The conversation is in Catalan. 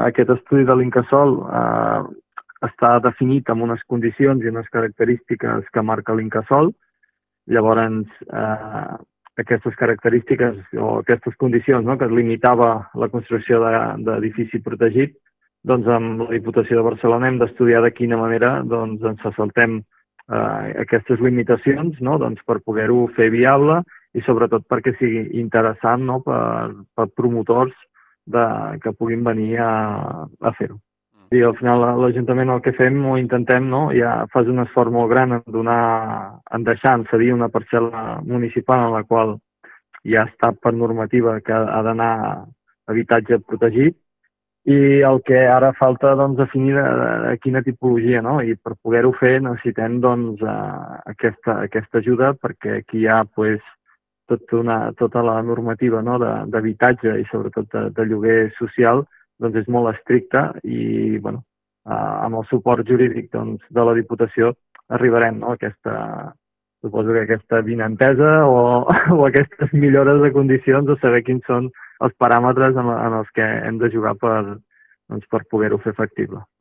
aquest estudi de l'Incasòl està definit amb unes condicions i unes característiques que marca l'Incasòl. Llavors, aquestes característiques o aquestes condicions, no, que es limitava la construcció d'edifici protegit, doncs amb la Diputació de Barcelona hem d'estudiar de quina manera doncs, ens saltem aquestes limitacions, no, doncs, per poder-ho fer viable i sobretot perquè sigui interessant, no, per promotors que puguin venir a fer-ho. I al final l'Ajuntament el que fem o intentem, no, ja fas un esforç molt gran en deixar cedir una parcel·la municipal en la qual ja està per normativa que ha d'anar a habitatge protegit, i el que ara falta doncs, definir de quina tipologia, no? I per poder-ho fer necessitem doncs, aquesta ajuda, perquè aquí hi ha pues, tota la normativa, no? d'habitatge i sobretot de lloguer social doncs, és molt estricta i bueno, amb el suport jurídic doncs, de la Diputació arribarem, no? Suposo que aquesta avinentesa o aquestes millores de condicions de saber quins són els paràmetres en els que hem de jugar per poder-ho fer factible.